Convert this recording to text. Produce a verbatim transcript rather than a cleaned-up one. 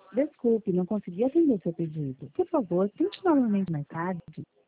Desculpe, não consegui atender seu pedido. Por favor, tente novamente mais tarde.